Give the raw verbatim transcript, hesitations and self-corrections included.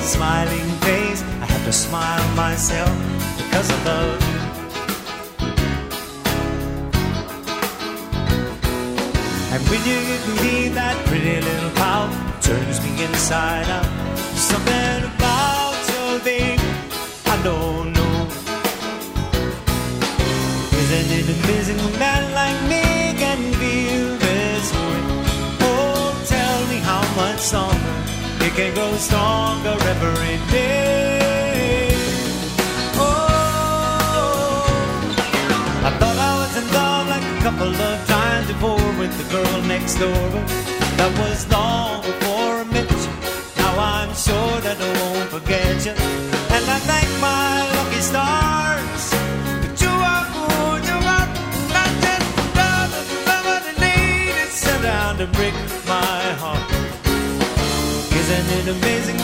smiling face. I have to smile myself because I love you. And when you give me that pretty little pout, turns me inside out. Something about your thing I don't know. Isn't it amazing a man like me can feel this way? Oh, tell me how much longer it can grow stronger every day. Oh, I thought I was in love like a couple of times before with the girl next door, but that was long before I met you. Now I'm sure that I won't forget you, and I thank my lucky stars that you are good, you are not just love, love the need is set down to break my heart. Isn't it amazing